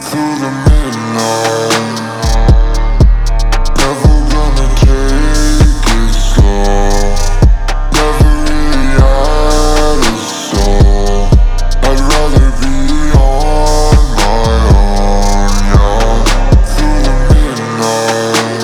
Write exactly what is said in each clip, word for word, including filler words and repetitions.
through the midnight. Never gonna take it slow. Never really had a soul. I'd rather be on my own, yeah. Through the midnight.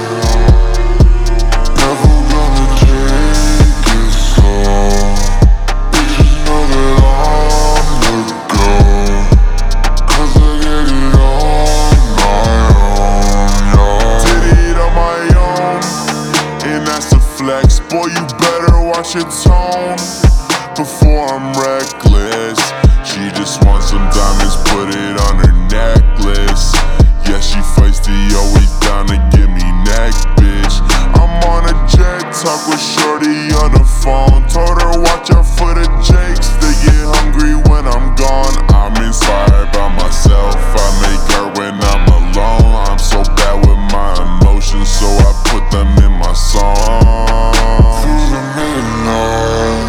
Never gonna take it slow. Bitches know that I'm the GOAT, 'cause I get it on my own, yeah. Did it on my own, and that's a flex. Boy, you better watch your tone before I'm reckless. She just wants some diamonds, put it on her necklace. Yeah, she feisty, always down to give me neck, bitch. I'm on a jet, talk with shorty on the phone. Told her watch out for the jakes, they get hungry when I'm gone. I'm inspired by myself, I make her when I'm alone. I'm so bad with my emotions, so I put them in my song. Through the midnight.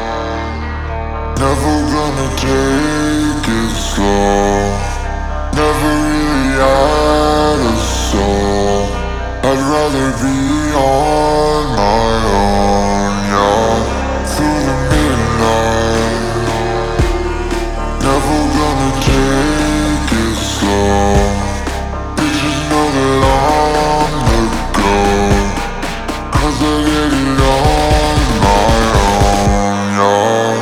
Never gonna take it slow. Never really had a soul. I'd rather be on my own, yeah. Through the midnight. Never gonna take it slow. Bitches know that I'm the GOAT, 'cause I get it on my own, yeah.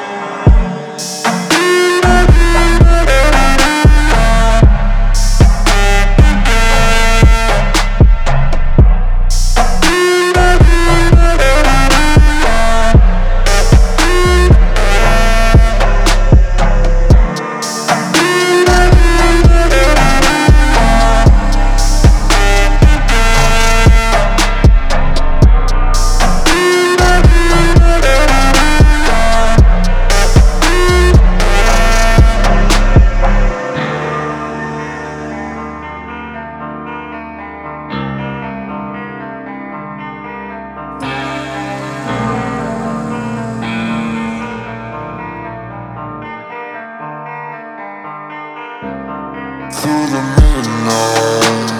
Through the midnight.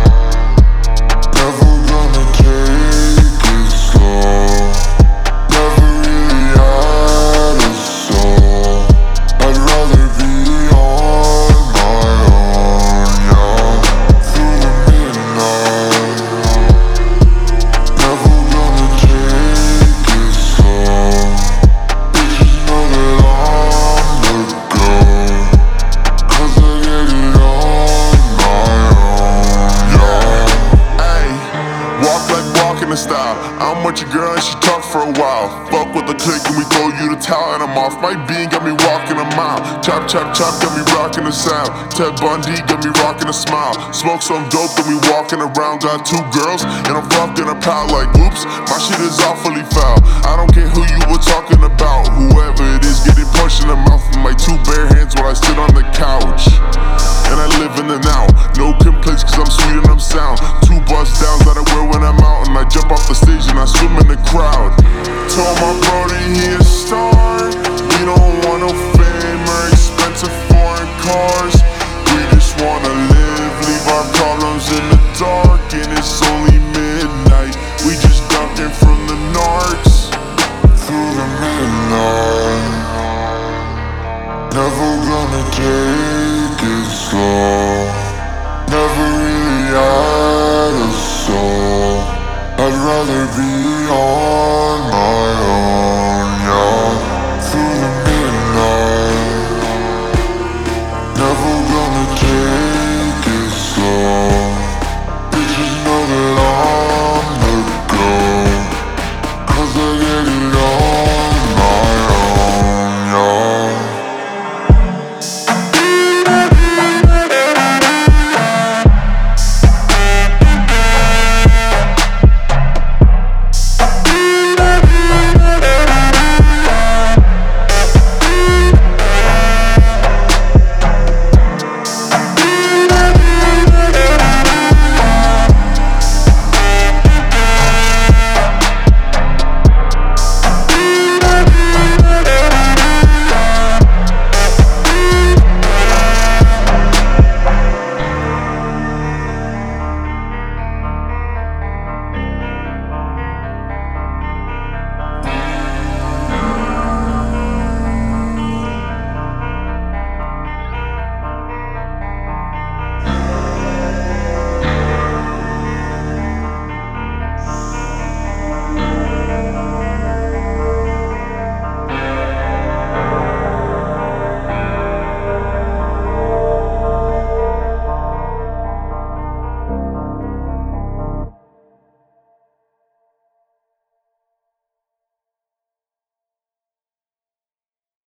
Never gonna take it slow. Never really had a soul. I'd rather be on my own, yeah. Through the midnight. Never gonna take it slow. Bitches know that I'm the GOAT, 'cause I get it on my own, yeah. Ayy, walk like walking the style. I'm with your girl and she talk for a while. Fuck with the click and we throw you the towel and I'm off. My bean got me walking a mile. Chop, chop, chop, got me rocking the sound. Ted Bundy got me rocking a smile. Smoke some dope, then we walking around. Got two girls and I'm fucking a pal like oops. My shit is awfully foul. I don't care who you were talking about. Whoever it is, getting punched in the mouth with my two bare hands while I sit on the couch. And I live in the now, no complaints cause I'm sweet and I'm sound. Two bust downs that I wear when I'm out, and I jump off the stage and I swim in the crowd. Told my brody he a star. We don't want no fame or expensive foreign cars. We just wanna live, leave our problems in the dark. And it's only midnight, we just ducking from the narcs. Through the midnight. Never gonna take it slow. Never really had a soul. I'd rather be on my own.